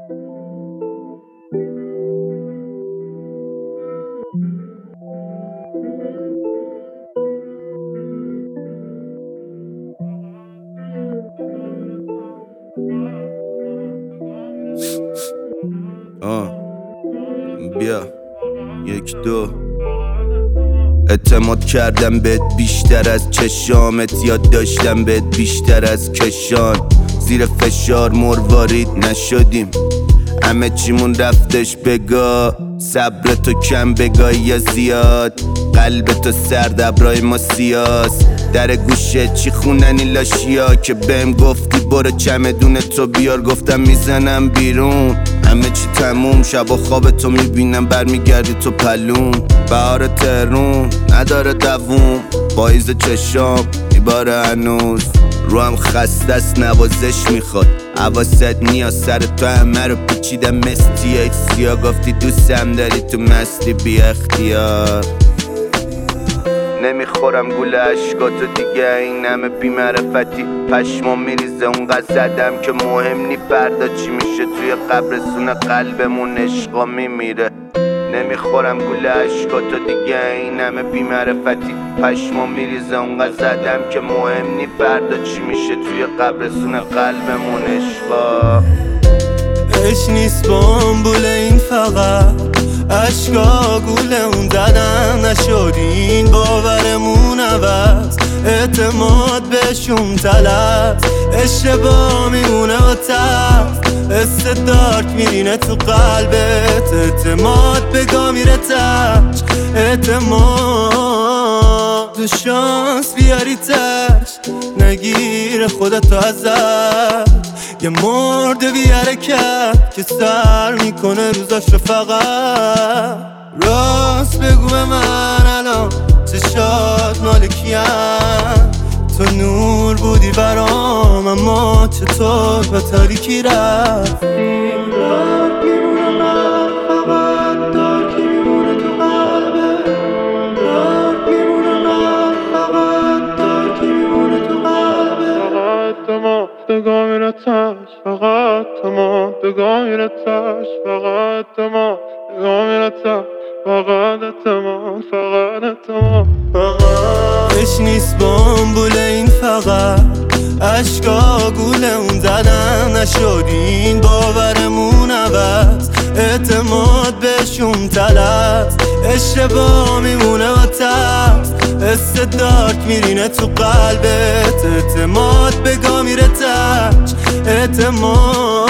بیا 1 2 اعتماد کردم بهت بیشتر از چشامت، یاد داشتم بهت بیشتر از کشان. زیر فشار مروارید نشدیم، همه چیمون رفتش بگاه. صبر تو کم بگاه یا زیاد، قلب تو سرد ابرای ما سیاس. در گوشه چی خوننی لاشیا که بهم گفتی برو چمدون تو بیار، گفتم میزنم بیرون. همه چی تموم، شب و خواب تو میبینم برمیگردی تو پلون. بهار تهرون نداره دووم، پاییز چشام میباره هنوز. رو هم خسته است نوازش میخواد، حواست نیاز سر تو همه رو پیچیدم مستی. ایت سیا گفتی دوستم داری تو مستی بی اختیار. نمیخورم گول عشقاتو دیگه، این همه بیمعرفتی پشمام میریزه. اونقدر زدم که مهم نی فردا چی میشه، توی قبرستون قلبمون عشقا میمیره. نمیخورم گول عشقاتو دیگه، این همه بیمعرفتی پشمام میریزه. اونقدر زدم که مهم نی فردا چی میشه، توی قبرستون قلبمون عشقا. عشق نیست بامبول این فقط عشقا گوله اون زدن نشد، این باورمون عوض اعتماد بهشون تلت. اشتباه میمونه و تفت استدارک میرینه تو قلبت، اعتماد بگاه میره تش. اعتماد تو شانس بیاری تش، نگیر خودتو ازت. یه مرد بی حرکت که سر میکنه روزاشو فقط. راست بگو به من الان چشات مال کیم؟ تو نور بودی برام اما چطور به تاریکی رفت؟ دارک میمونه من فقط، دارکی میمونه تو قلبه. دارک میمونه من فقط، دارکی میمونه تو قلبه. فقط تمام بگاه میره تش، فقط تمام بگاه میره تش، فقط تمام بگاه میره تش، فقط تمام، فقط تمام، فقط. عشق نیست بامبول این فقط عشقا گوله اون زدن نشد، این باورمون عوض اعتماد بهشون تلت. اشتباه میمونه و تفت استدارک میرینه تو قلبت، اعتماد بگاه میره تش. اعتماد